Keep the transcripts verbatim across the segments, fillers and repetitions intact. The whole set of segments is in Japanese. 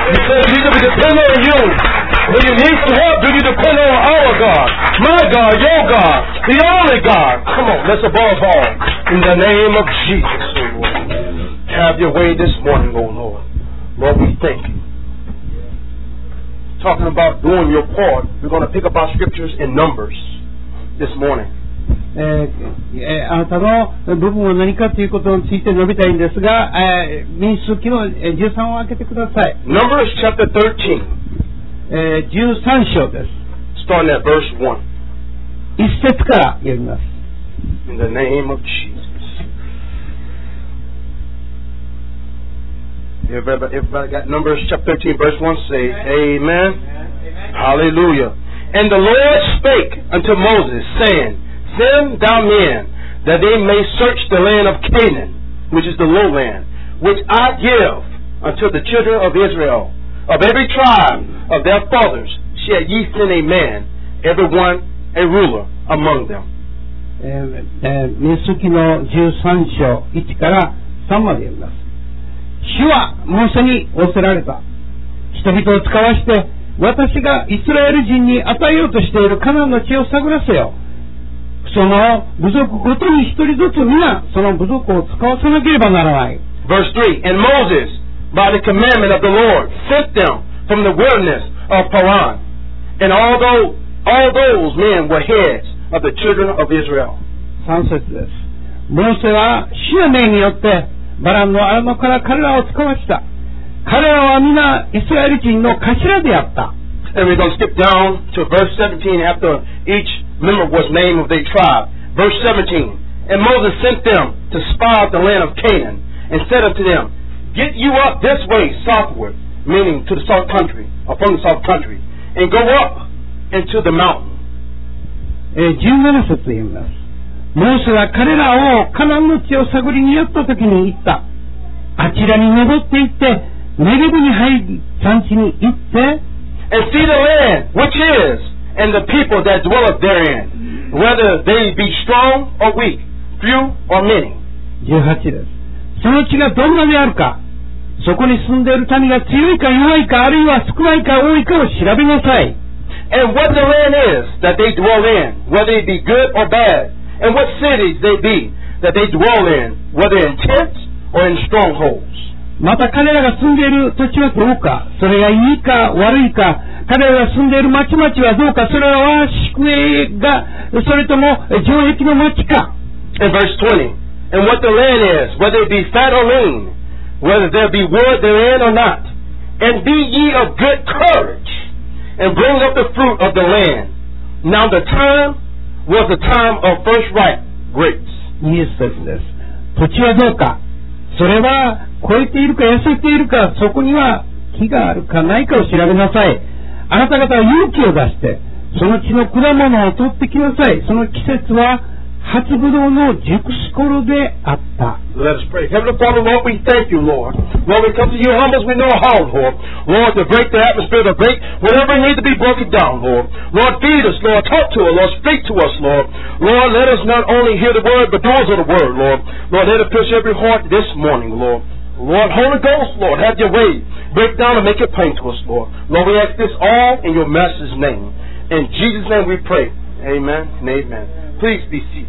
You say you need to depend on you. When you need some help, do you depend on our God? My God, your God, the only God. Come on, let's above all. In the name of Jesus, oh Lord. Have your way this morning, oh Lord. Lord, we thank you. Talking about doing your part, we're going to pick up our scriptures in Numbers this morning. えーえー、あなたの部分は何かということについて述べたいんですが、えー、民数記のじゅうさんを開けてください。 Numbers chapter thirteen、 えー、じゅうさん章です。 Starting at verse one。 一節から読みます。 In the name of Jesus. Everybody, everybody got Numbers chapter thirteen verse one? Say Amen. Amen. Hallelujah. And the Lord spake unto Moses, saying, Send thou men, that they may search the land of Canaan, which is the lowland, which I give unto the children of Israel. Of every tribe of their fathers shall ye send a man, every one a ruler among them. えー、民数記のじゅうさん章いちからさんまで読みます。主はモーセに仰せられた。人々を使わして、私がイスラエル人に与えようとしているカナンの地を探らせよ。その部族ごとに一人ずつ皆その部族を使わさなければならない。 Verse three. And Moses, by the commandment of the Lord, sent them from the wilderness of Paran. And although all those men were heads of the children of Israel. さん節です。モーセは主の命によってバランの荒野から彼らを使わした。彼らは皆イスラエル人の頭であった。 And we're going to skip down to verse seventeen after each member was named of their tribe. Verse seventeen. And Moses sent them to spy out the land of Canaan, and said unto them, Get you up this way southward, meaning to the south country, or from the south country, and go up into the mountain. えー、じゅうなな節読みます。モーセは彼らをカナンの地を探りに寄った時に言った。あちらに登って行って、ネゲブに入り、産地に行って、 And see the land which is, and the people that dwelleth therein, whether they be strong or weak, few or many. じゅうはちです。その地がどんなであるか、そこに住んでいる民が強いか弱いか、あるいは少ないか多いかを調べなさい。 And what the land is that they dwell in, whether it be good or bad, and what cities they be that they dwell in, whether in tents or in strongholds. また彼らが住んでいる土地はどうか、それがいいか悪いか、彼らが住んでいる町々はどうか、それは宿営が、それとも城壁の町か。 In verse twenty, and what the land is, whether it be fat or lean, whether there be wood therein or not, and be ye of good courage, and bring up the fruit of the land. Now the time was the time of first ripe grapes. に節です。土地はどうか、それは肥えているか痩せているか、そこには木があるかないかを調べなさい。あなた方は勇気を出してその地の果物を取ってきなさい。その季節は初ぶどうの熟す頃であった。 Let us pray. Heavenly Father, Lord, we thank you, Lord. Lord, we come to you humble as we know how, Lord. Lord, to break the atmosphere, to break whatever needs to be broken down, Lord. Lord, feed us, Lord. Talk to us, Lord. Speak to us, Lord. Lord, let us not only hear the word, but doers of the word, Lord. Lord, let it pierce every heart this morning, Lord. Lord, Holy Ghost, Lord, have your way. Break down and make it plain to us, Lord. Lord, we ask this all in your Master's name. In Jesus' name we pray. Amen and amen. Please be seated.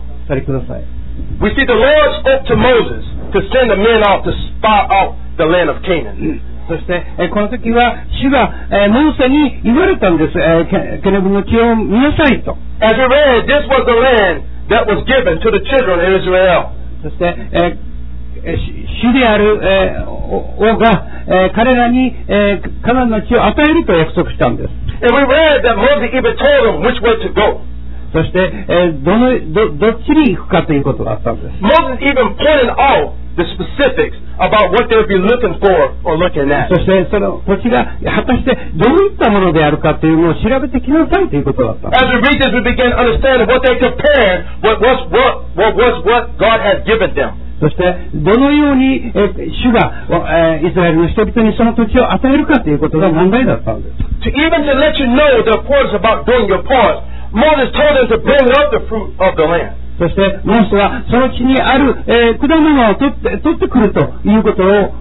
We see the Lord spoke to Moses to send the men out to spy out the land of Canaan. そして、えー、この時は主が、えー、モーセに言われたんです。えー、ケネブの地を見なさいと。 As we read, this was the land that was given to the children of Israel. そして、えー主である、えー、王が、えー、彼らに、えー、カナンの地を与えると約束したんです。 And we read that Moses even told them which way to go. そして、えー、どの ど, どっちに行くかということがあったんです。 Moses even pointed out the specifics about what they would be looking for or looking at. そしてその土地が果たしてどういったものであるかというのを調べてきなさいということだった。 As we read this, we begin to understand what they compared what was what what was what God had given them. そしてどのように、えー、主が、えー、イスラエルの人々にその土地を与えるかということが問題だったんです。 To even to let you know the importance about doing your part, Moses told them to bring up the fruit of the land. そしてモーセはその地にある、えー、果物を取って取ってくるということを、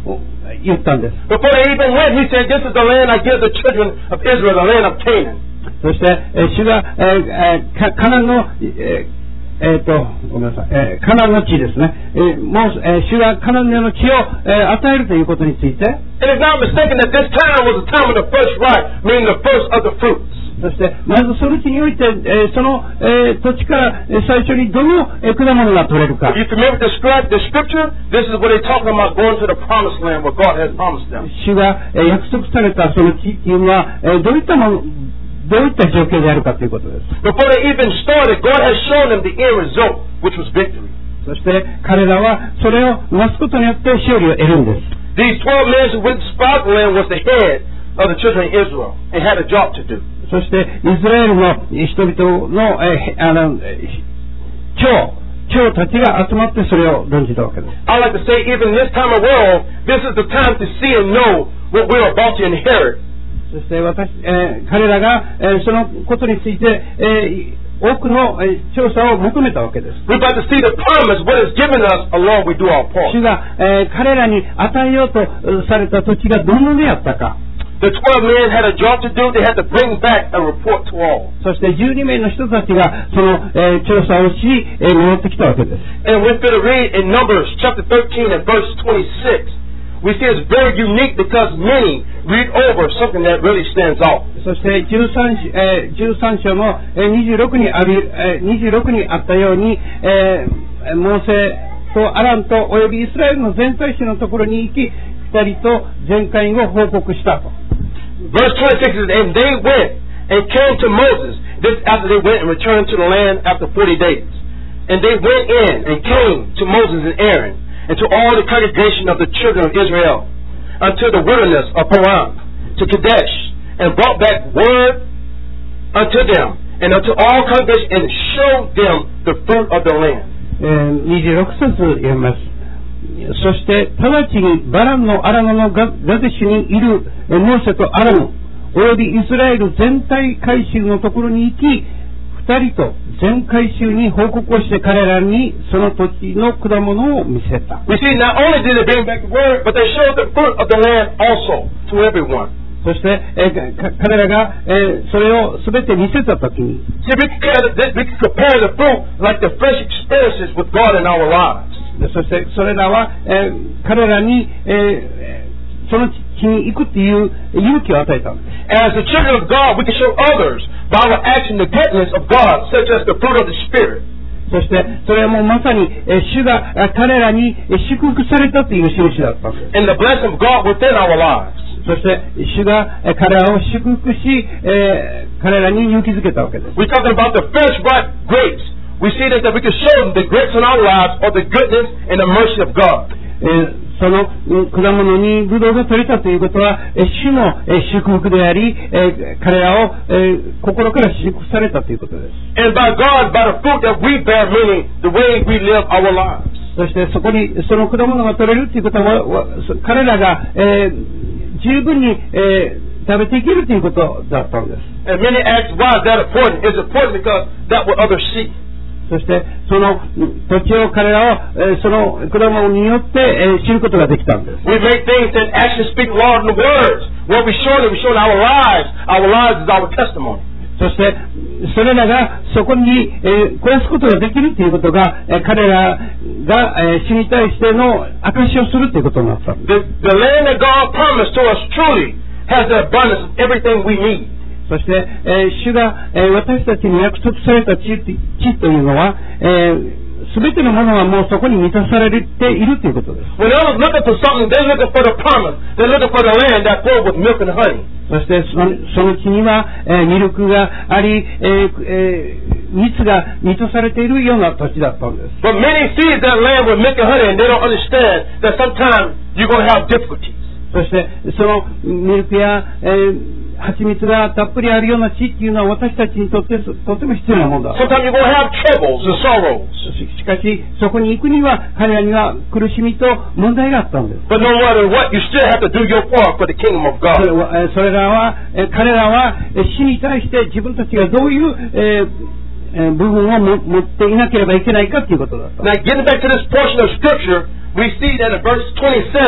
言ったんです。 Before they even went, he said, This is the land I give the children of Israel, the land of Canaan. そして、えー、主が、えーえー、カナンの、えーえー、とごめんなさい、えー、カナンの地ですね、えー、もう、えー、主がカナンの地を、えー、与えるということについて、 It is not mistaken that this time was the time of the first ripe, meaning the first of the fruits. そしてまずその地において、えー、その、えー、土地から最初にどの、えー、果物が取れるか。 Are you familiar with the scripture? This is what they're talking about going to the promised land where God has promised them. 主が、えー、約束されたその地っていうのは、えー、どういったものどういった状況であるかということです。 Before they even started, God has shown them the end result, which was victory. そして彼らはそれをなすことによって勝利を得るんです。 These twelve men who went to spy the land was the head of the children of Israel and had a job to do. そしてイスラエルの人々の、えー、あの長長たちが集まってそれを論じたわけです。 I like to say, even this time of world, this is the time to see and know what we're about to inherit. そして私、えー、彼らが、えー、そのことについて、えー、多くの、えー、調査を求めたわけです。 We're about to see the promise, what is given us along we do our part. 主が、えー、彼らに与えようとされた土地がどのようであったか。 The twelve men had a job to do. They had to bring back a report to all. そしてじゅうにめいの人たちがその、えー、調査をし、えー、戻ってきたわけです。 And we're going to read in Numbers chapter thirteen and verse twenty-six. We see it's very unique because many read over something that really stands out. そしてじゅうさん、えー、じゅうさん章の、えー、にじゅうろくにある、えー、にじゅうろくにあったように、えー、モーセとアランとおよびイスラエルの全体種のところに行き、二人と全会を報告したと。 Verse twenty-six is, and they went and came to Moses. This after they went and returned to the land after forty days. And they went in and came to Moses and Aaron and to all the congregation of the children of Israel unto the wilderness of Paran, to Kadesh, and brought back word unto them and unto all congregation and showed them the fruit of the land. にじゅうろく節読みます。そして直ちにバランのアラノのガデシュにいるモーセとアラノおよびイスラエル全体会衆のところに行き、二人と全会衆に報告をして彼らにその土地の果物を見せた。 We see not only did they bring back the word, but they showed the fruit of the land also to everyone. そして、えー、彼らが、えー、それをすべて見せたときに、 See, we can compare the fruit like the fresh experiences with God in our lives. そしてそれらは、えー、彼らに、えー、その地に行くっていう勇気を与えたんです。 As the children of God, we can show others by our action the goodness of God, such as the fruit of the Spirit. そしてそれはもうまさに、えー、主が彼らに祝福されたという印だったんです。 And the blessing of God within our lives. そして主が彼らを祝福し、えー、彼らに勇気づけたわけです。 We're talking about the fresh ripe grapes. We see that, that we can show them the grapes in our lives are the goodness and the mercy of God. えーその果物にブドウが取れたということは、主の祝福であり、彼らを心から祝福されたということです。 And by God, by the fruit that we bear, meaning the way we live our lives. そしてそこにその果物が取れるということは、彼らが、えー、十分に、えー、食べていけるということだったんです。 And many ask, why is that important? It's important because that what others see. そしてその土地を彼らを、えー、その果物によって、えー、知ることができたんです。 We make things that actually speak louder than the words. What we show them, we show them our lives. Our lives is our testimony. そしてそれらがそこに、えー、暮らすことができるということが、えー、彼らが、えー、主に対しての証しをするということになったんです。 The, the land that God promised to us truly has the abundance of everything we need. そして、えー、主が、えー、私たちに約束された地、地というのは、すべてのものはもうそこに満たされているということです。 When others looking for something, they're looking for the promise. They're looking for the land that flowed with milk and honey. そしてその、その地には、えー、ミルクがあり、えーえー、蜜が満たされているような土地だったんです。 But many see that land with milk and honey, and they don't understand that sometimes you're going to have difficulties. そしてそのミルクや、えー蜂蜜がたっぷりあるような地っていうのは私たちにとってとても必要なものだ。 Sometimes you're going to have troubles and sorrows. しかしそこに行くには彼らには苦しみと問題があったんです。 But no matter what, you still have to do your part for the kingdom of God. それはそれらは彼らは死に対して自分たちがどういう、えー、部分をも持っていなければいけないかということだった。 Now getting back to this portion of scripture, we see that in verse twenty-seven,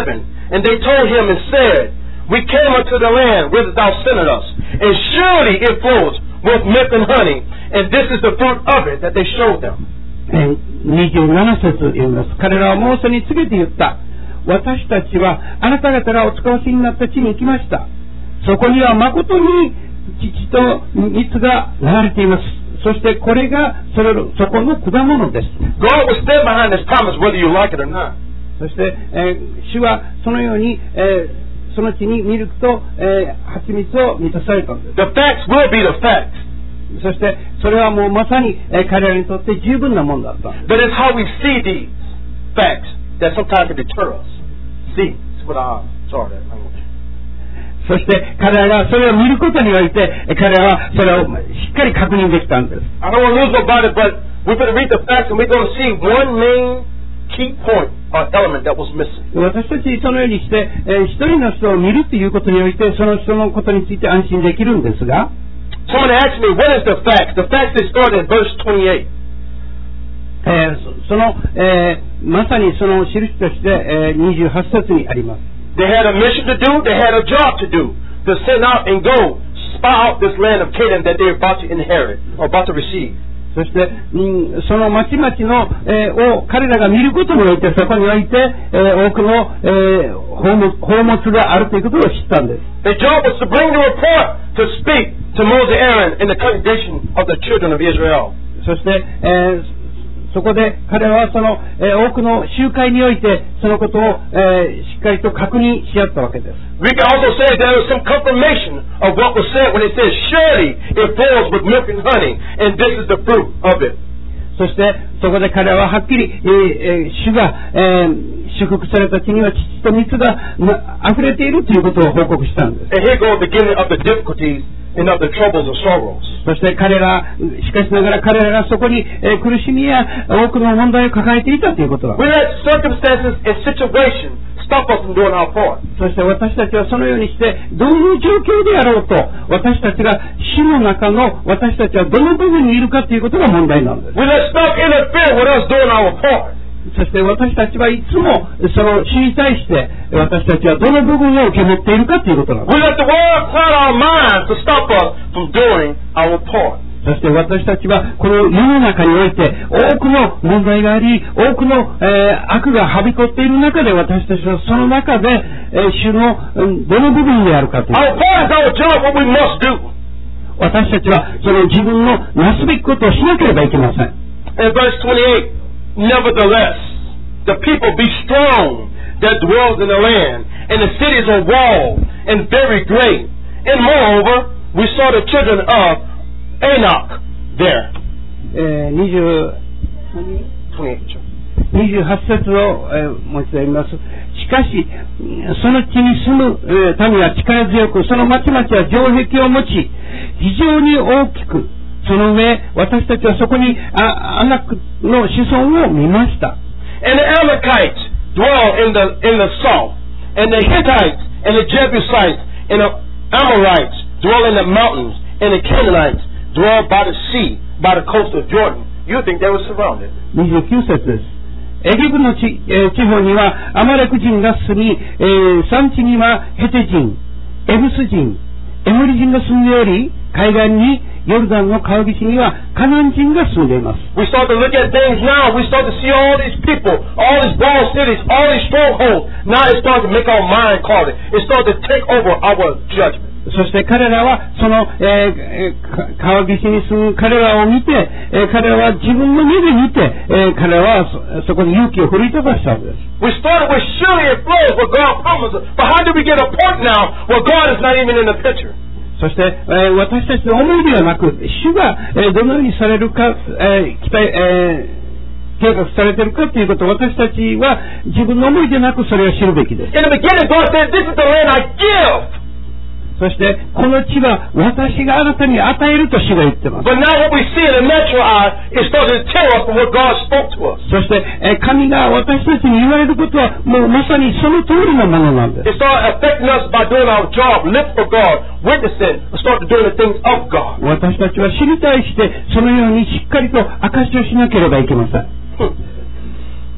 And they told him and said, We came unto the land whither thou sentest us, and surely it flows with milk and honey, and this is the fruit of it that they showed them. にじゅうなな節読みます。彼らはモーセに告げて言った。私たちはあなた方がお使わしになった地に行きました。そこには誠に乳と蜜が流れています。そしてこれがそれそこの果物です。 God will stand behind His promise whether you like it or not. そして、えー、主はそのように、えー、その地にミルクと、えー、蜂蜜を満たされたんです。 The facts will be the facts. そしてそれはもうまさに、えー、彼らにとって十分なものだったんです。 But it's how we see these facts that sometimes can deter us. See, it's what I sorry that language. そして彼らがそれを見ることにおいて彼らはそれをしっかり確認できたんです。 I don't want to lose about it, but we're going to read the facts and we're going to see one main key point or element that was missing. 私たちそのようにして、えー、一人の人を見るということにおいてその人のことについて安心できるんですが。 Someone asked me, what is the facts? The facts they start in verse twenty-eight. えー、その、えー、まさにその印として、えー、にじゅうはち節にあります。 They had a mission to do, they had a job to do, to send out and go spy out this land of Canaan that they're about to inherit, or about to receive. そして、うん、その町々の、えー、を彼らが見ることにおいてそこにおいて、えー、多くの、えー、宝物、宝物があるということを知ったんです。 Their job was to bring the report to speak to Moses, Aaron, and the congregation of the children of Israel. そして、えーそこで彼らはその、えー、多くの集会においてそのことを、えー、しっかりと確認し合ったわけです。 We can also say there was some confirmation of what was said when it says, surely it flows with milk and honey, and this is the fruit of it. そしてそこで彼らははっきり、えーえー、主が、えー、祝福された地には乳と蜜が溢れているということを報告したんです。 And here goes the beginning of the difficulties and of the troubles and sorrows. そして彼ら、しかしながら彼らがそこに、えー、苦しみや多くの問題を抱えていたということだ。 We let circumstances and situations stop us from doing our part. そして私たちはそのようにしてどういう状況であろうと私たちが死の中の私たちはどの部分にいるかということが問題なんです。 We let stuff interfere with us doing our part. そして私たちはいつもその死に対して私たちはどの部分を受け持っているかということなんです。 We let the world cloud our minds to stop us from doing our part. そして私たちはこの世の中において多くの問題があり多くの、えー、悪がはびこっている中で私たちはその中で、えー、主の、うん、どの部分であるかという。 Our part is our job, what we must do. 私たちはその自分のなすべきことをしなければいけません。 In verse twenty-eight, nevertheless, the people be strong that dwells in the land, and the cities are walled and very great. And moreover, we saw the children of Enoch there. えー、にじゅうにじゅうはち節を、えー、もう一度読みます。しかしその地に住む、えー、民は力強くその町々は城壁を持ち非常に大きくその上私たちはそこにアナクの子孫を見ました。 And the Amalekites dwell in the, in the south, and the Hittites and the Jebusites and the Amorites dwell in the mountains, and the Canaanites dwell by the sea, by the coast of Jordan. You think they were surrounded. にじゅうきゅう節です。エギプトの地、えー、地方にはアマレク人が住み、えー、山地にはヘテ人、エブス人、エモリ人が住んでおり、海岸にヨルダンの川岸にはカナン人が住んでいます。 We start to look at things now. We start to see all these people, all these walled cities, all these strongholds. Now it starts to make our mind clouded. It starts to take over our judgment. そして彼らはその、えー、川岸に住む彼らを見て、えー、彼らは自分の目で見て、えー、彼らは そ, そこに勇気を奮い立たしたんです。 We started with surely it flows what God promised us. But how do we get a point now where God is not even in the picture? そして、えー、私たちの思いではなく主が、えー、どのようにされるか、えー期待えー、計画されているかということを私たちは自分の思いでなくそれを知るべきです。 In the beginning God said, this is the land I give. そしてこの地は私があなたに与えると主が言ってます。 But now what we see in the natural eye is starting to tell us from what God spoke to us. そして、えー、神が私たちに言われることはもうまさにその通りのものなんです。 It started affecting us by doing our job, live for God, witnessing, start doing the things of God. 私たちは主に対してそのようにしっかりと証しをしなければいけません。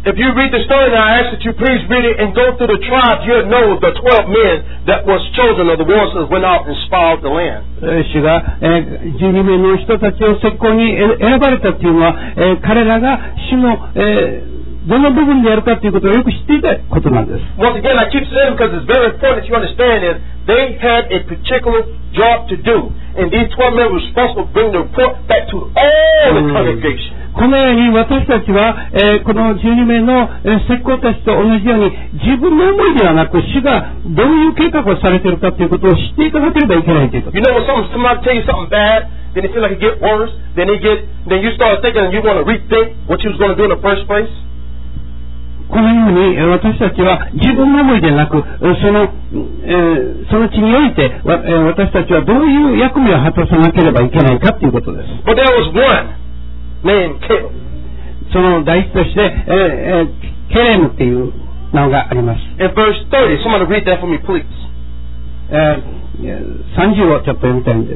If you read the story now, I ask that you please read it and go through the tribes. You'll know the twelve men that was chosen of the ones that went out and spied the land. 主が、えー、じゅうに名の人たちを石膏に選ばれたというのは、えー、彼らが主の、えー、どの部分でやるかということをよく知っていたことなんです。 Once again, I keep saying because it's very important that you understand is they had a particular job to do, and these twelve men were responsible to bring the report back to all the congregation. このように私たちは、えー、このじゅうに名の、えー、石膏たちと同じように自分の思いではなく主がどういう計画をされているかということを知っていかなければいけないということ。 You know when someone somebody tell you something bad, then it feel like it get worse, then it get, then you start thinking and you want to rethink what you was going to do in the first place. このように私たちは自分の思いでなくその、えー、その地において私たちはどういう役目を果たさなければいけないかということです。 But there was one named Caleb. その第一として、えー、ケレムっていう名があります。 In verse thirty, somebody read that for me, please. えー、さんじゅうをちょっと読みたいんです。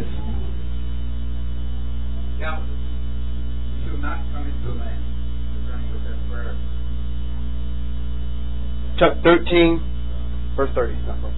Chapter thirteen, verse thirty.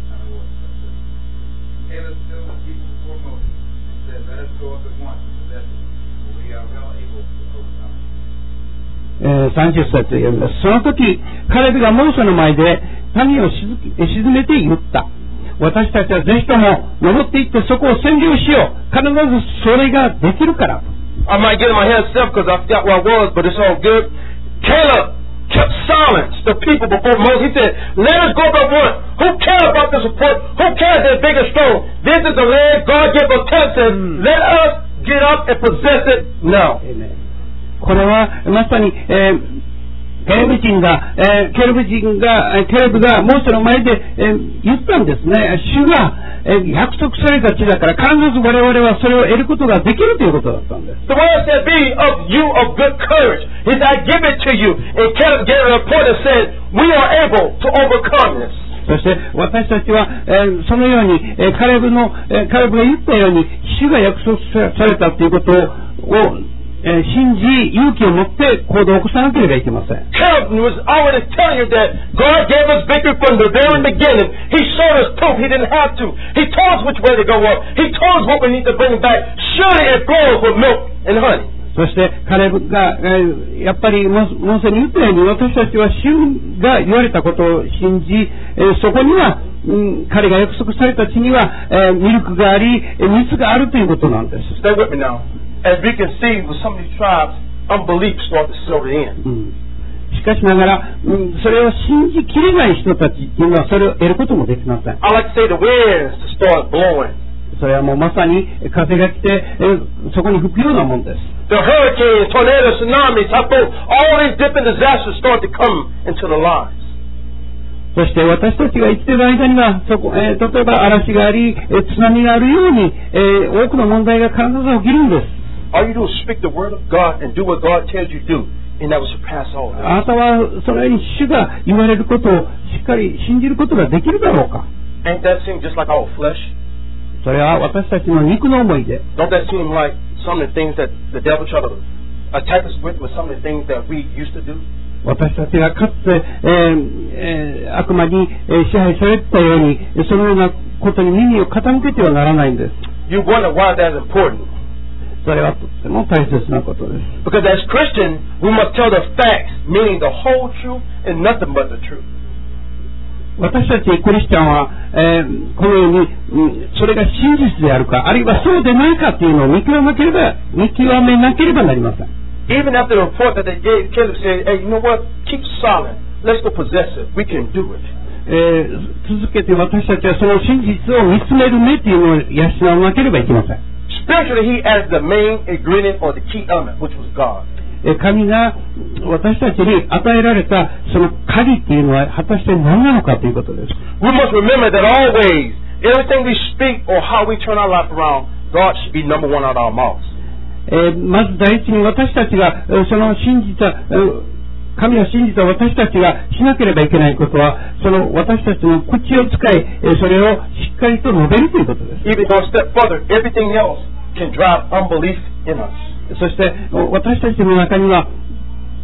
Caleb still was people before Moses and said, "Let us go up at once and possess it, for we are well able to overcome it." さんじゅっ節読みます。その時、カレブがモーセの前で民を沈めて言った。私たちはぜひとも登っていってそこを占領しよう。必ずそれができるから。 I might get in my head self because I forgot where I was, but it's all good. Caleb kept silence the people before Moses. He said, let us go up one. Who cares about this report? Who cares they're big and strong? This is the land God gave us. Says, let us get up and possess it now. これはまさに、えーケレブ人が、えー、ケレブ人が、ケレブがモーセの前で、えー、言ったんですね。主が、えー、約束された地だから必ず我々はそれを得ることができるということだったんです。 The word said, be of you of good courage. He said, I give it to you. And Caleb gave a report and said, we are able to overcome this. そして私たちは、えー、そのように、えー、カレブの、えー、カレブが言ったように主が約束されたということをえー、信じ勇気を持って行動を起こさなければいけません。 Caleb was already telling you that God gave us victory from the very beginning. He showed us proof he didn't have to. He told us which way to go up. He told us what we need to bring back. Surely it flows with milk and honey. そしてカレブが、えー、やっぱりモーセに言ったように私たちは主が言われたことを信じ、えー、そこには、うん、彼が約束された地には、えー、ミルクがあり蜜があるということなんです。 Stay with me now. As we can see with some of these tribes, unbelief started to settle in. うん、しかしながら、うん、それを信じきれない人たちっていうのはそれを得ることもできません。 I like to say the winds start blowing. それはもうまさに風が来て、えー、そこに吹くようなもんです。 The hurricanes, tornadoes, tsunamis, typhoons, all these different disasters start to come into the lives. そして私たちが生きている間にはそこ、えー、例えば嵐があり、えー、津波があるように、えー、多くの問題が必ず起きるんです。 All you do is speak the word of God and do what God tells you to do, and that will surpass all that. あなたはそのように主が言われることをしっかり信じることができるだろうか。 Ain't that seem just like our flesh? それは私たちの肉の思いで。 Don't that seem like some of the things that the devil tried to attack us with, with some of the things that we used to do? 私たちがかつて、えーえー、悪魔に、えー、支配されてたようにそのようなことに耳を傾けてはならないんです。 You wonder why that's important. それはとっても大切なことです。 Because as Christians, we must tell the facts, meaning the whole truth and nothing but the truth. 私たちクリスチャンは、えー、このように、うん、それが真実であるか、あるいはそうでないかというのを見極めなければ、見極めなければなりません。 Even after the report that they gave, Caleb said, hey, you know what? Keep silent. Let's go possess it. We can do it. えー、続けて私たちはその真実を見つめる目というのを養わなければいけません。 Spiritually, he added the main ingredient or the key element, which was God. 神が私たちに与えられたその鍵っていうのは果たして何なのかということです。 We must remember that always, everything we speak or how we turn our life around, God should be number one out of our mouths. えー、まず第一に私たちがその信じた神を信じた私たちがしなければいけないことはその私たちの口を使いそれをしっかりと述べるということです。 Even one step further, everything else can drive unbelief in us. そして私たちの中には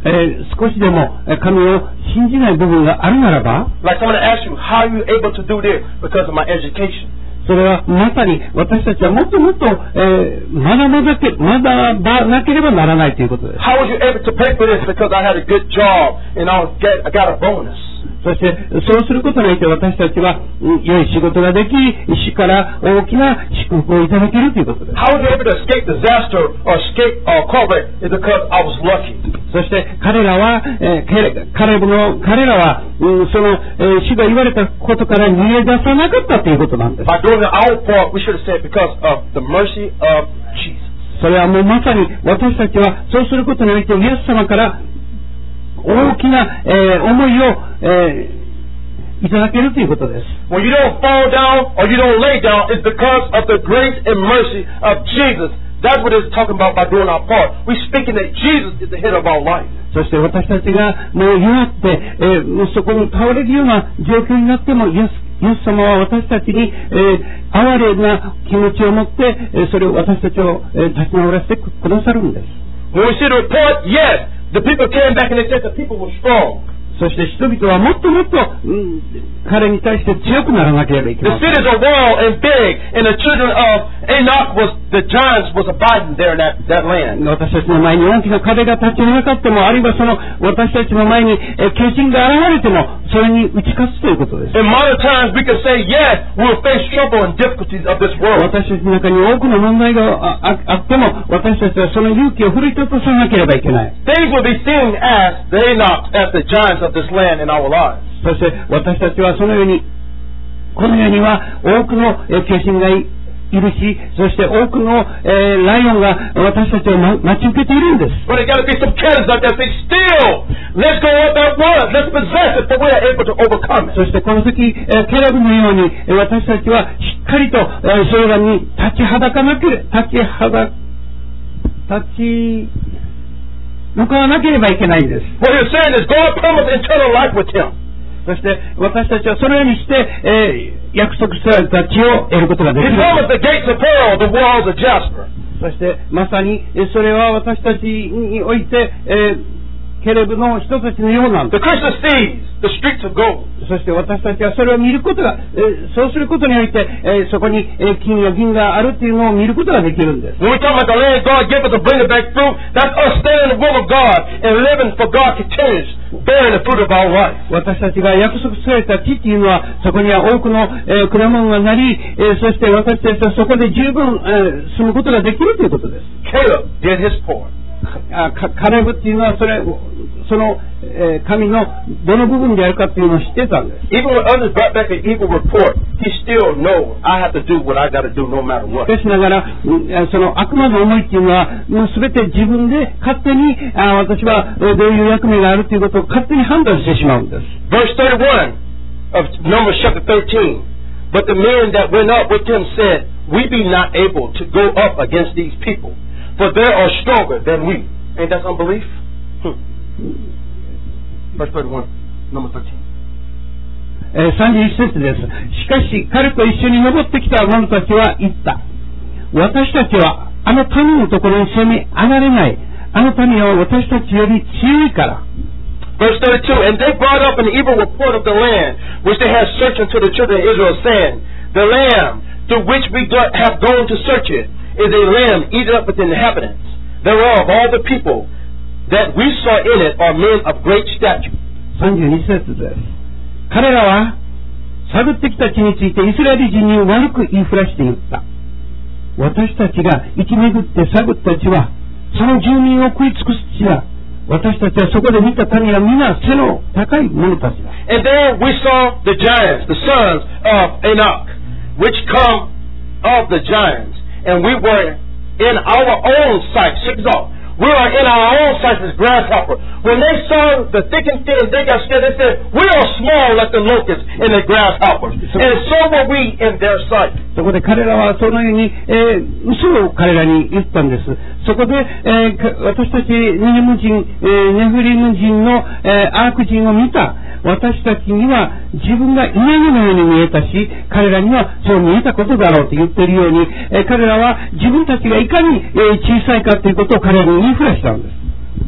えー、少しでも神を信じない部分があるならば、 like someone asks you, how are you able to do this? Because of my education. それはまさに私たちはもっともっと、えー、学ばなけ、学ばなければならないということです。 How was you able to pay for this? Because I had a good job and I, was get, I got a bonus. そしてそうすることによって私たちは良い仕事ができ、主から大きな祝福をいただけるということです。 How was you able to escape disaster or escape uh, COVID? Is because I was lucky. そして彼らは、えー、彼の彼らは、うん、その、えー、主が言われたことから逃げ出さなかったということなんです。 By doing our part, we should have said because of the mercy of Jesus. それはもうまさに私たちはそうすることによってイエス様から大きな、えー、思いを、えー、いただけるということです。 When you don't fall down or you don't lay down, it's because of the grace and mercy of Jesus. That's what it's talking about by doing our part. We're speaking that Jesus is the head of our life. そして私たちがもう弱って、えー、もうそこに倒れるような状況になっても、イエス、イエス様は私たちに、えー、哀れな気持ちを持って、えー、それを私たちを、えー、立ち直らせてくださるんです。 When we see the report, yes, the people came back and they said the people were strong. そして人々はもっともっと、うん、彼に対して強くならなければいけ The ません。 cities are walled and big, and the children of Enoch was the giants was abiding there in that, that land. 私たちの前に大きな壁が立ちはだかっても、あるいはその私たちの前にえ巨人が現れても、それに打ち勝つということです。 In modern times, we can say, yes, we'll face trouble and difficulties of this world. 私たちの中に多くの問題が あ, あ, あっても、私たちはその勇気を奮い立たさなければいけない。 Things will be seen as the Enoch, as the giants of this land in our lives. そして私たちはそのように、この世には多くのえ巨人がいいるし、そして多くの、えー、ライオンが私たちを、ま、待ち受けているんです。 But there got to be some cannons out there say, still, let's go up that word, let's possess it, but we are able to overcome it. そしてこの時、えー、ケラブのように、えー、私たちはしっかりと、えー、それらに立ちはだかなければ、立ちはだ、立ち、向かわなければいけないんです。 What you're saying is God promised eternal life with him. そして私たちはそのようにして、えー、約束された地を得ることができ He る。 promised the gates of pearl, the walls of jasper. そしてまさにえそれは私たちにおいて、えーケレブの人たちのようなんで The Christian sees the streets of gold. す。そして私たちはそれを見ることが、えーそうすることにおいて、えーそこに、えー金や銀があるというのを見ることができるんです。 When we talk about the land God gave us to bring it back fruit, that's us standing in the will of God and living for God continues, bearing the fruit of our life. 私たちが約束された地っていうのは、そこには多くの、えー果物がなり、えーそして私たちはそこで十分、えー住むことができるということです。 Caleb did his part. あかカレブっていうのはそれその、えー神のどの部分であるかっていうのを知ってたんです。 Even when others brought back an evil report, he still knows I have to do what I got to do no matter what. しかしながら、うんその悪魔の思いっていうのは、もうすべて自分で勝手に、あ私はえーどういう役目があるということを勝手に判断してしまうんです。 Verse thirty-one of Numbers chapter thirteen. But the men that went up with him said, we be not able to go up against these people, for they are stronger than we. Ain't that unbelief? Hmm. Verse thirty-one, Numbers thirteen. えーさんじゅういち節です。しかし彼と一緒に登ってきた者たちは言った。私たちはあの民のところに攻め上がれない。あの民は私たちより強いから。 Verse thirty-two, and they brought up an evil report of the land, which they had searched unto the children of Israel, saying, the land through which we go- have gone to search it is a land eaten up with inhabitants. Thereof all the people that we saw in it are men of great stature. さんじゅうに節です。彼らは探ってきた地についてイスラエル人に悪く言いふらして言った。私たちが生き巡って探った地はその住民を食い尽くす地だ。私たちはそこで見た民は皆背の高い者たちだ。 And then we saw the giants, the sons of Enoch, which come of the giants, and we were in our own sight. Check this out. We are in our own sight as grasshopper. When they saw the thick and thin, they got scared. They said, we are small like the locusts and the grasshoppers. And so were we in their sight. そこで彼らはそのように、えー、嘘を彼らに言ったんです。そこで、えー、私たちネヘム人、えー、ネフリム人の、えー、アーク人を見た。私たちには自分が稲毛のように見えたし、彼らにはそう見えたことだろうと言っているように、えー、彼らは自分たちがいかに、えー、小さいかということを彼らに言いふらしたんです。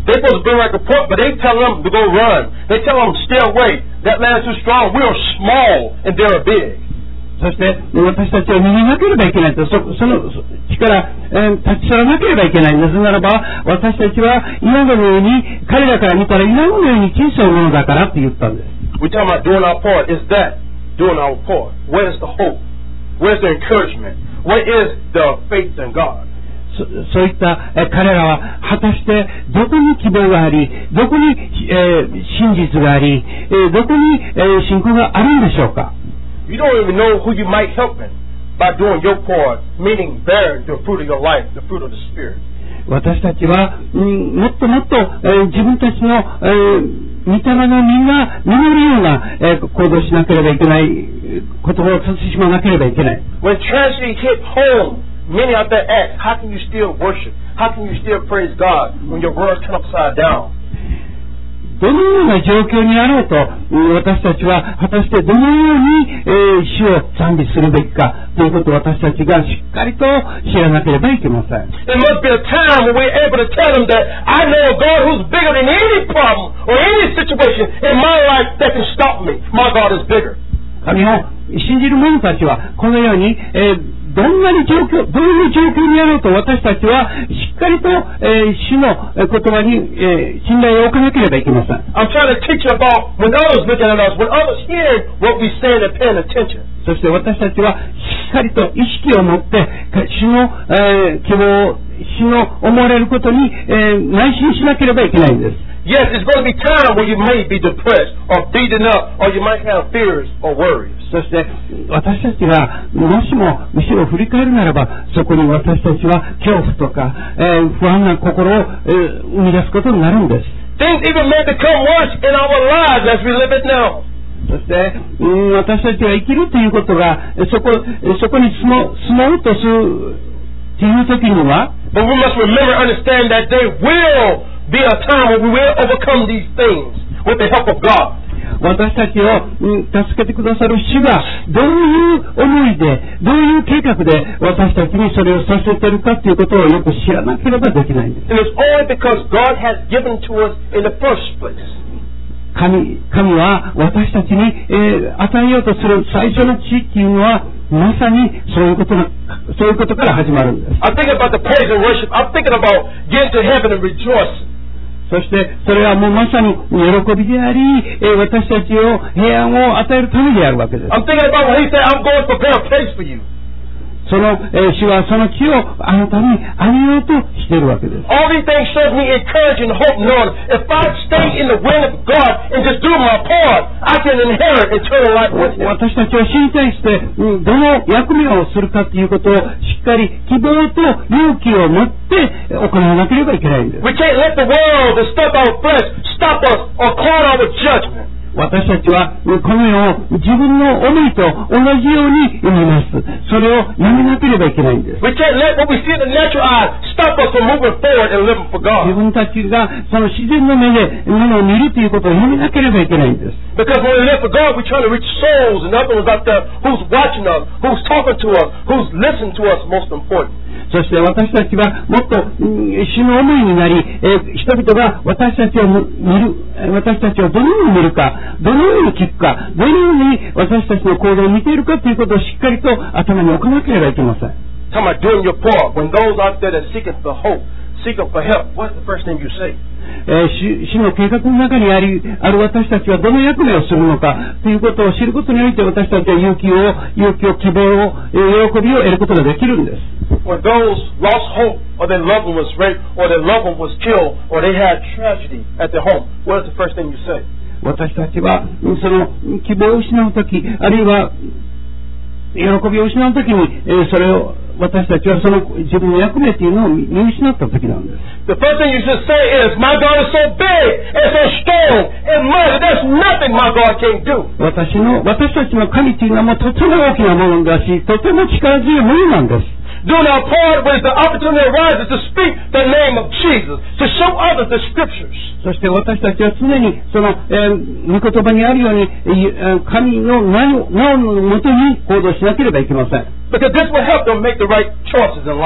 They're supposed to bring back a report, but they tell them to go run. They tell them stay away. That land is too strong. We are small and they're big. そして私たちは逃げなければいけないと、そ, その力、えー、立ち去らなければいけない。なぜならば私たちはイナゴのように、彼らから見たらイナゴのように小さいものだからって言ったんです。 We're talking about doing our part. Is that doing our part? Where's the hope? Where's the encouragement? What is the faith in God? そ, そういった、えー、彼らは果たしてどこに希望があり、どこに、えー、真実があり、えー、どこに、えー、信仰があるんでしょうか。 You don't even know who you might help in by doing your part, meaning bearing the fruit of your life, the fruit of the Spirit. 私たちは、うん、もっともっと、えー、自分たちの、えー、御霊の実が実るような、えー、行動しなければいけない、ことをさせてしまわなければいけない。 When tragedy hit home, many out there ask, how can you still worship? How can you still praise God when your world's turned upside down? どのような状況にあろうと、私たちは果たしてどのように、えー、主を賛美するべきかということを私たちがしっかりと知らなければいけません。 There must be a time when we're able to tell them that I know a God who's bigger than any problem or any situation in my life that can stop me. My God is bigger. 神を信じる者たちはこのように、えーどんなに状況、どういう状況にあろうと私たちはしっかりと、えー、主の言葉に、えー、信頼を置かなければいけません。 I'm trying to teach you about when others looking at us, when others hear what we say and paying attention. そして私たちはしっかりと意識を持って主の、えー、希望、主の思われることに、えー、内心しなければいけないんです。 Yes, there's going to be time when you may be depressed or beaten up or you might have fears or worries. そして私たちがもしもむしろ振り返るならばそこに私たちは恐怖とか、えー、不安な心を、えー、生み出すことになるんです。 Things even may become worse in our lives as we live it now. そして、うん、私たちが生きるということがそこ、そこに住も、住もうとするという時には But we must remember and understand that there will be a time when we will overcome these things with the help of God. 私たちを、うん、助けてくださる主がどういう思いでどういう計画で私たちにそれをさせているかということをよく知らなければできないんです。 And it's only because God has given to us in the first place. 神、神は私たちに、えー、与えようとする最初の地っていうのはまさにそういうことな、そういうことから始まるんです。 I'm thinking about the praise and worship. I'm thinking about getting to heaven and rejoicing. そしてそれはもうまさに喜びであり、えー、私たちを平安を与えるためであるわけです。 I'm thinking about when he said, I'm going to prepare a place for you. その、えー、主はその地をあなたにあげようとしているわけです。 All these things show me encouraging hope, knowing if I stay in the will of God and just do my part, I can inherit eternal life with Him. 私たちは主に対して、うん、どの役目をするかということをしっかり希望と勇気を持って行わなければいけないんです。 We can't let the world and stuff our flesh stop us or cloud our judgment. 私たちはこの世を自分の思いと同じように見ます。それをやめなければいけないんです。 We can't let what we see in the natural eye stop us from moving forward and living for God. 自分たちがその自然の目でものを見るということをやめなければいけないんです。 Because when we live for God, we're trying to reach souls and others out there who's watching us, who's talking to us, who's listening to us, most important. そして私たちはもっと、うん、主の思いになり、えー、人々が私たちを見る、私たちをどのように見るか、どのように聞くか、どのように私たちの行動を見ているかということをしっかりと頭に置かなければいけません。 Talking about doing your part. When those out there that seeking for hope, seeking for help, what's the first thing you say? えー、主の計画の中にあり、ある私たちはどの役目をするのかということを知ることにおいて私たちは勇気を、勇気を、希望を、喜びを得ることができるんです。 When those lost hope or their loved one was raped or their loved one was killed or they had tragedy at their home, what is the first thing you say? 私たちはその希望を失うとき、あるいは喜びを失うときに、えー、それを私たちはその自分の役目というのを見失ったときなんです。 The first thing you should say is, My God is so big and so strong and mighty. There's nothing my God can't do. 私の私たちの神というのはもうとても大きなものだし、とても力強いものなんです。 Doing our part when the opportunity arises to speak the name of Jesus, to show others the scriptures. そして私たちは常にその、えー、御言葉にあるように、えー、神の名を、名のもとに行動しなければいけません。 Because this will help them make the right choices in life.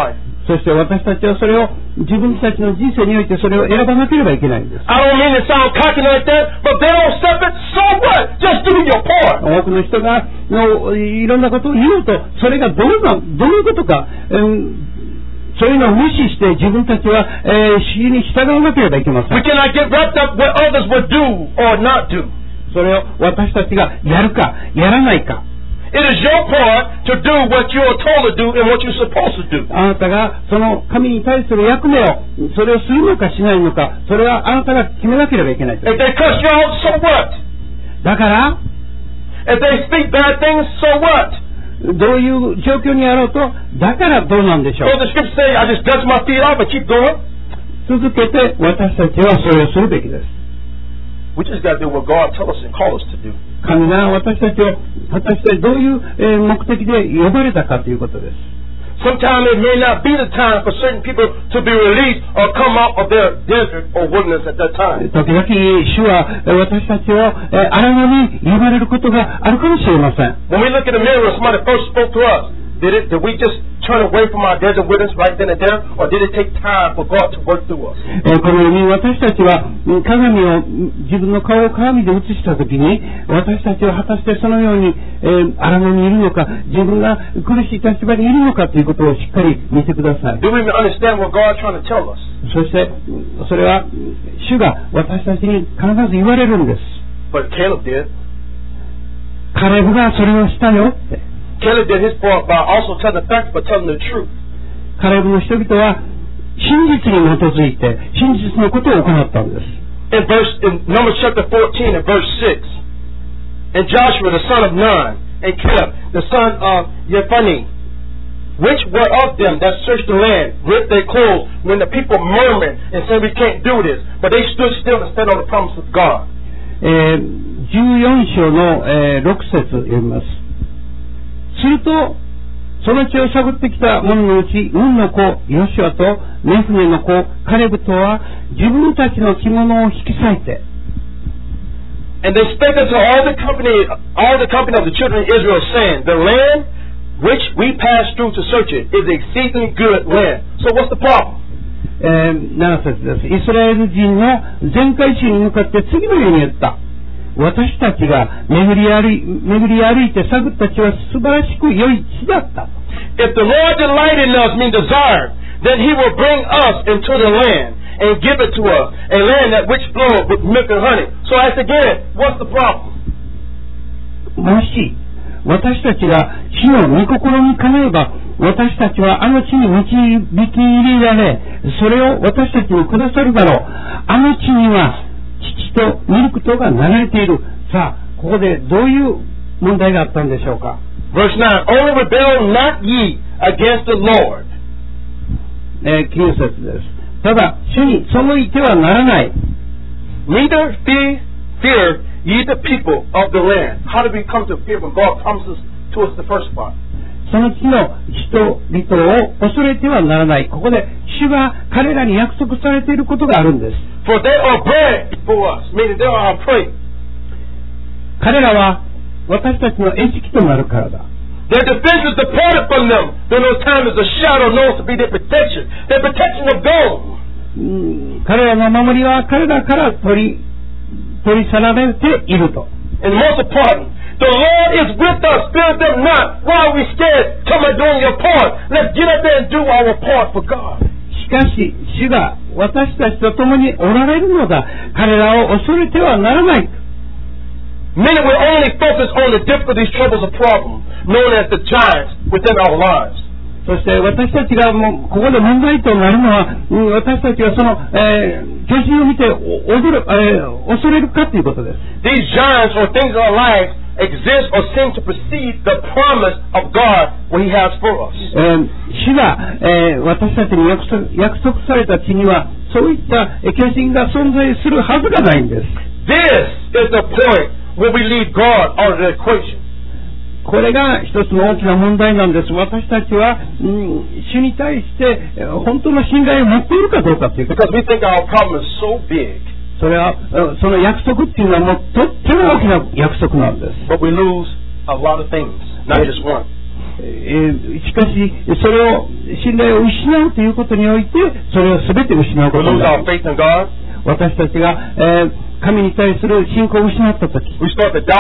そして私たちはそれを自分たちの人生においてそれを選ばなければいけないんです。 I don't mean to sound cocky like that, but they don't accept it, so what? Just do your part. 多くの人がのいろんなことを言うと、それがどうな、どういうことか、うんそういうのを無視して自分たちは、えー、主に従わなければいけません。 We cannot get wrapped up what others would do or not do. それを私たちがやるかやらないか。 It is your part to do what you are told to do and what you're supposed to do. あなたがその神に対する役目をそれをするのかしないのか、それはあなたが決めなければいけない。 If they cuss you out, so what? だから If they speak bad things, so what? どういう状況にあろうと、だからどうなんでしょう。 So the scripture say, I just dust my feet off and keep going. 続けて私たちはそれをするべきです。 We just got to do what God tells us and calls us to do. 神が私たちを果たしてどういう、えー、目的で呼ばれたかということです。 Sometimes it may not be the time for certain people to be released or come out of their desert or wilderness at that time. 時々主は私たちを荒野に呼ばれることがあるかもしれません。 When we look in the mirror and somebody first spoke to us, did it? Did we just turn away from our desert wilderness right then and there, or did it take time for God to work through us? このように私たちは鏡を自分の顔を鏡で映したときに、私たちは果たしてそのように、えー、荒野にいるのか、自分が苦しい立場にいるのかということをしっかり見てください。 Do we even understand what God's trying to tell us? そしてそれは主が私たちに必ず言われるんです。 But Caleb did. カレブがそれをしたよって。 Caleb did his part by also telling the facts, but telling the truth. カレブの人々は真実に基づいて真実のことを行ったんです。 In verse in Numbers chapter fourteen and verse six, and Joshua the son of Nun, and Caleb the son of Jephunneh, which were of them that searched the land, rent their clothes when the people murmured and said, we can't do this, but they stood still and stood on the promise of God. えー、じゅうよん章の、えー、ろく節読みます。するとその地を探ってきた者のうち、ヌンの子ヨシュアとネフネの子カレブとは自分たちの着物を引き裂いて、 And they spake unto all the company, all the company of the children of Israel, saying, the land which we passed through to search it is exceeding good land. So what's the problem? えー、なな節です。イスラエル人の全会衆に向かって次のように言った。私たちが巡り歩い、巡り歩いて探った地は素晴らしく良い地だった。 If the Lord delighted in us, mean desire, then He will bring us into the land and give it to us, a land that which flows with milk and honey. So I ask again, what's the problem? もし私たちが主の御心にかなえば、私たちはあの地に導き入れられ、それを私たちにくださるだろう。あの地には父とミルクとが流れている。さあ、ここでどういう問題があったんでしょうか。 Verse nine, only rebel not ye against the Lord. えー、きゅう節です。ただ、主に背いてはならない。 Neither fear, fear ye the people of the land. How do we come to fear when God promises to us the first part? その地の人々を恐れてはならない。ここで主が彼らに約束されていることがあるんです。 For they are bread for us, meaning they are our prey. 彼らは私たちの餌食となるからだ。 Their defense is departed from them. Though no time is a shadow known to be their protection. Their protection of gold. 彼らの守りは彼らから取り取り去られていると。 And most important, the Lord is with us. Fear them not. Why are we scared? Come and doing your part. Let's get up there and do our part for God. しかし主が私たちと共におられるのだ。彼らを恐れてはならない。 Many will only focus on the difficulties, troubles, or problems known as the giants within our lives. そして私たちがもうここで問題となるのは、私たちはその、えー、巨人を見て驚る、えー、恐れるかということです。 These giants or things in our lives exist or seem to precede the promise of God what He has for us. えー、主が、えー、私たちに約束、約束された地にはそういった巨人が存在するはずがないんです。 This is the point where we leave God out of the equation. これが一つの大きな問題なんです。私たちは、うん、主に対して本当の信頼を持っているかどうかということ。 Because we think our problem is so big. それはその約束っていうのはもうとっても大きな約束なんです。 But we lose a lot of things, not just one. えー、しかしそれを信頼を失うということにおいてそれを全て失うことになる。私たちが、えー、神に対する信仰を失ったとき、私たち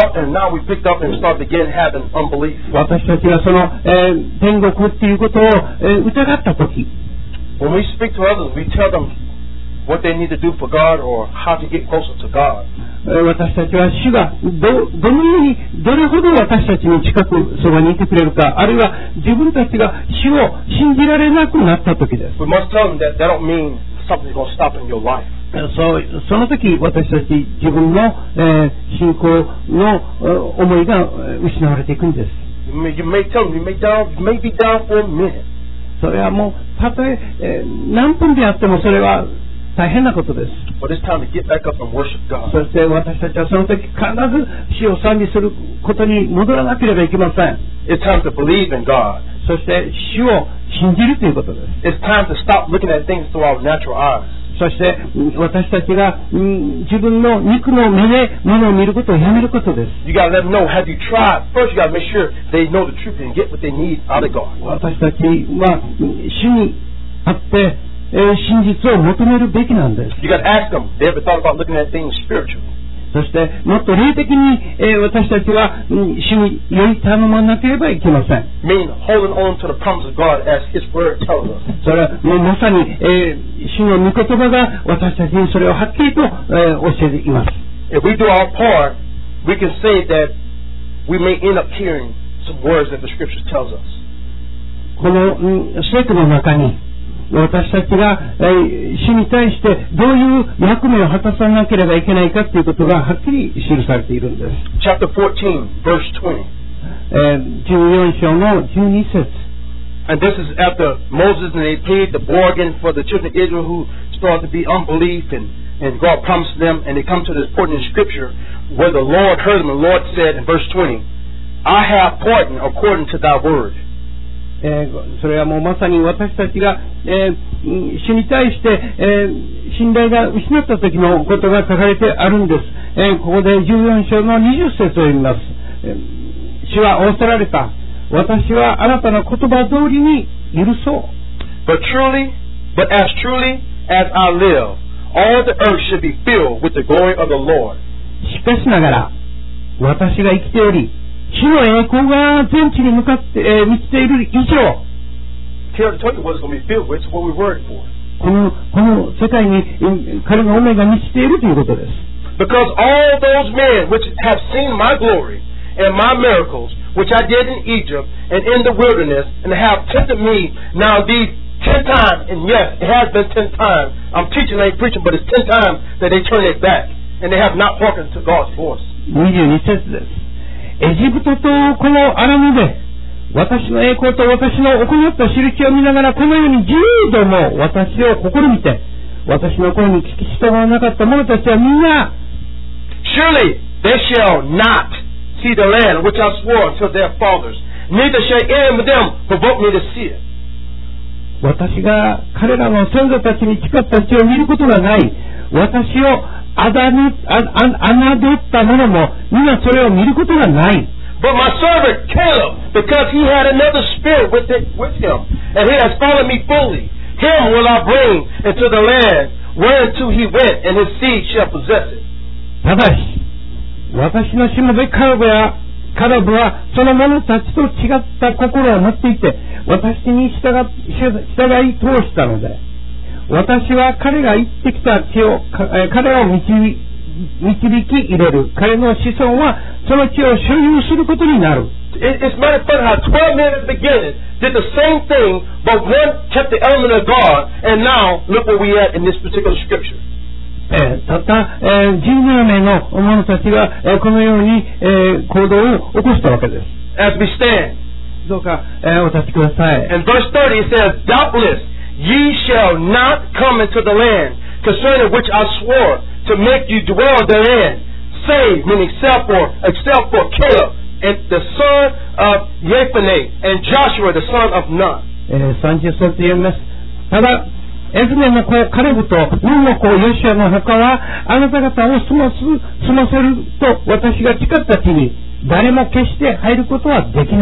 がその、えー、天国っていうことを、えー、疑ったとき、 When we speak to others, we tell them what they need to do for God or how to get closer to God. 私たちは主が ど, どのようにどれほど私たちに近くそばにいてくれるか、あるいは自分たちが主を信じられなくなったときです。 We must tell them that that don't mean something's going to stop in your life. そ, その時私たち自分の、えー、信仰の思いが失われていくんです。 You may, you may tell them, you may, down, you may be down for a minute. それはもうたとええー、何分であってもそれは大変なことです。 But it's time to get back up and worship God. そして私たちはその時必ず主を賛美することに戻らなければいけません。 It's time to believe in God. そして主を信じるということです。 It's time to stop looking at things through our natural eyes. そして私たちが、うん、自分の肉の目で物を見ることをやめることです。 You got to let them know. Have you tried? First, you got to make sure they know the truth and get what they need out of God. 私たちは主にあって、えー、真実を求めるべきなんです。 You got to ask them. They ever thought about looking at things spiritually? そしてもっと霊的に、えー、私たちは、うん、主により頼まなければいけません。 Meaning holding on to the promise of God as His Word tells us. それはもうまさに、えー、主の御言葉が私たちにそれをはっきりと、えー、教えています。 If we do our part, we can say that we may end up hearing some words that the Scripture tells us. この、うん、聖句の中に私たちが、えー、主に対してどういう役目を果たさなければいけないかということがはっきり記されているんです。 Chapter fourteen, verse twenty. えー、じゅうよん章のじゅうに節。 And this is after Moses and they paid the bargain for the children of Israel who started to be unbelief and, and God promised them, and they come to this point in Scripture where the Lord heard them, and the Lord said in verse twenty, I have pardoned according to thy word. えー、それはもうまさに私たちが、えー、主に対して、えー、信頼が失った時のことが書かれてあるんです。えー、ここでじゅうよん章のにじゅっ節を読みます。えー、主は仰せられた。私はあなたの言葉通りに許そう。 But truly, but as truly as I live, all the earth should be filled with the glory of the Lord. しかしながら、私が生きており、主の栄光が全地に向かって、えー、満ちている以上、この、この世界に彼の思いが満ちているということです。 Because all those men which have seen my glory and my miracles, which I did in Egypt and in the wilderness, and have tempted me now these ten times, and yes, it has been ten times. I'm teaching, I ain't preaching, but it's ten times that they turn it back, and they have not hearkened to God's voice. にじゅうに節です。エジプトとこのアラムで私の栄光と私の行った印を見ながらこのように十度も私を試みて私の声に聞き従わなかった者たちはみんな Surely they shall not see the land which I swore unto their fathers, neither shall any of them provoke me to see it. 私が彼らの先祖たちに誓った地を見ることがない。私をあだに、あ、あ、侮った者も皆それを見ることがない。 But my servant Caleb, because he had another spirit with, it, with him, and he has followed me fully, him will I bring into the land whereunto he went, and his seed shall possess it. ただし、私のしもべカレブやカレブはその者たちと違った心を持っていて、私に従、従い通したので、私は彼が行ってきた地を、彼らを導き入れる。彼の子孫はその地を所有することになる。 It's matter of fact how twelve men at the beginning did the same thing, but one kept the element of God, and now look where we at in this particular scripture. えー、たった、えー、じゅうなな名の者たちが、えー、このように、えー、行動を起こしたわけです。 As we stand, どうか、えー、お立ちください。 In verse thirty it says, Doubtless ye shall not come into the land concerning which I swore to make you dwell therein, save, meaning except for, except for Caleb and the son of Jephunneh and Joshua the son of Nun. えー、さんじゅっ節読みます。ただ、エフネの子カレブとヌンの子ヨシュアの他はあなた方を住ま、住ませると私が誓った地に誰も決して入ることはできない。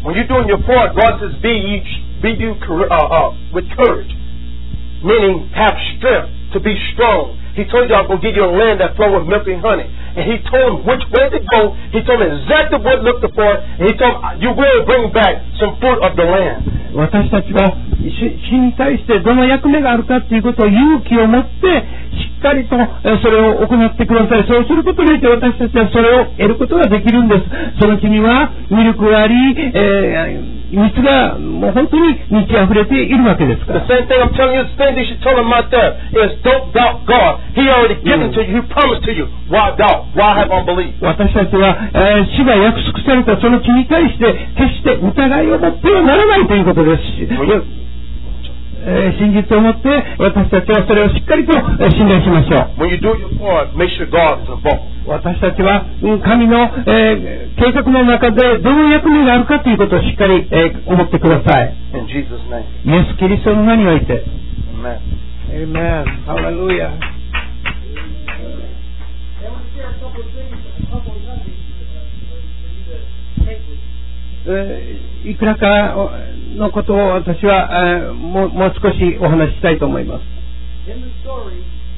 When you're doing your part, God says, be you, be you uh, uh, with courage, meaning have strength to be strong. He told you I'm going to give you a land that flows with milk and honey. And he told him which way to go. He told him exactly what to look for. And he told him, you will bring back some fruit of the land. 私たちは死に対してどの役目があるかということを勇気を持ってしっかりとそれを行ってください。そうすることによって私たちはそれを得ることができるんです。そのうちにはミルクがあり、えー蜜がもう本当に満ち溢れているわけですから。 The same thing I'm telling you, the thing that you told him right there is don't doubt God. He already given to you. He promised to you. Why doubt? Why have unbelief? 私たちは、えー、主が約束されたその地に対して決して疑いを持ってはならないということですし、えー、真実を持って私たちはそれをしっかりと信頼しましょう。 When you do your part, make sure God is involved. 私たちは神の、えー、計画の中でどの役目があるかということをしっかり、えー、思ってください。 In Jesus' name. イエス・キリストの名において。 Amen. Amen. Hallelujah. Uh, いくらかのことを私は、uh, もう、もう少しお話ししたいと思います。 In the story,